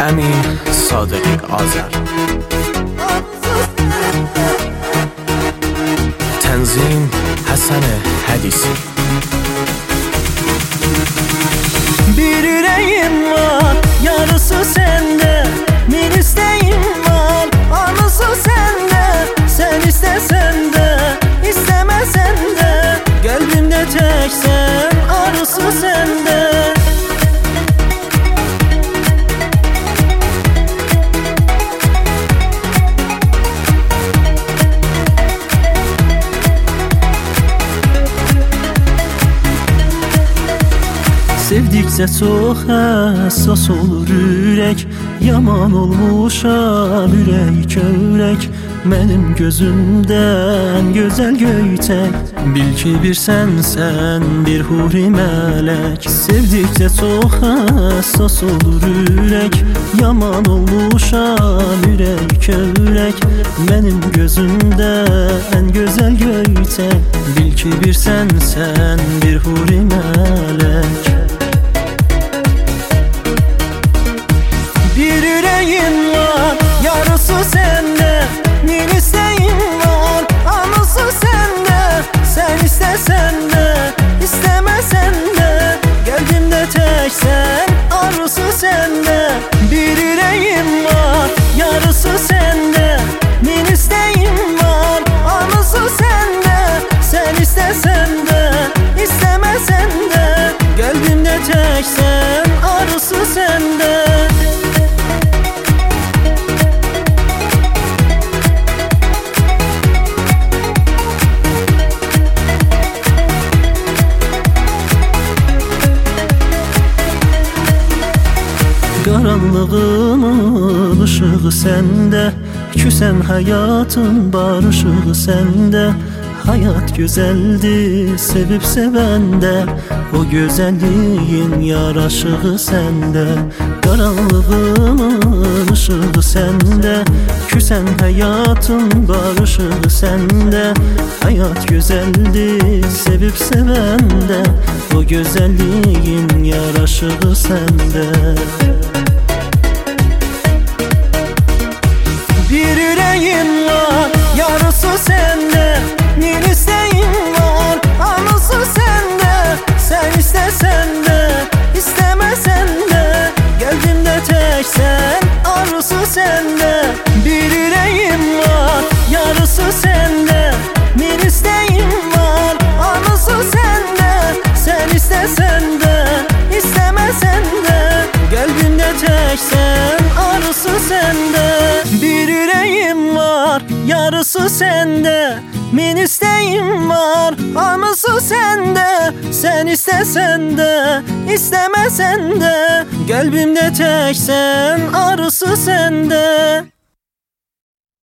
Əmin Sadiqi Azər. Tənzim Həsən Hədisi. Bir ürəyim var, yarısı səndə. Min istəyim var, arzusu səndə. Sən istəsən də, istəməsən də, qəlbimdə təksən, arzusu səndə. Sevdikcə çox həssas olur ürək. Yaman olmuşam ürək kövrək. Mənim gözümdən gözəl göyçək. Bil ki bir sənsən, bir huri mələk. Sevdikcə çox həssas olur ürək. Yaman olmuşam ürək kövrək. Mənim gözümdən gözəl göyçək. Bil ki bir sənsən, bir huri mələk. Bir ürəyim var, yarısı səndə. Min istəyim var, arzusu səndə. Sən istəsən də, istəməsən də, qəlbimdə təksən, arzusu səndə. Bir ürəyim var, yarısı səndə. Min istəyim var, arzusu səndə. Sən istəsən də, istəməsən də, qəlbimdə təksən, arzusu səndə. Qaranlığımın ışığı səndə. Küsən həyatın barışığı səndə. Hayat gözəldir, sevib sevəndə. O gözəlliyin yaraşığı səndə. Qaranlığımın ışığı səndə. Küsən həyatın barışığı səndə. Hayat gözəldir, sevib sevəndə. O gözəlliyin yaraşığı səndə. Bir ürəyim var, yarısı səndə. Min istəyim var, arzusu səndə. Sən istəsən də, istəməsən də, qəlbimdə təksən, arzusu səndə. Bir ürəyim var, yarısı səndə. Min istəyim var, arzusu səndə. Sən istəsən də, istəməsən də, qəlbimdə təksən, arzusu səndə. Bir ürəyim var, yarısı səndə. Min istəyim var, arzusu səndə. Sən istəsən də, istəməsən də, qəlbimdə təksən, arzusu səndə.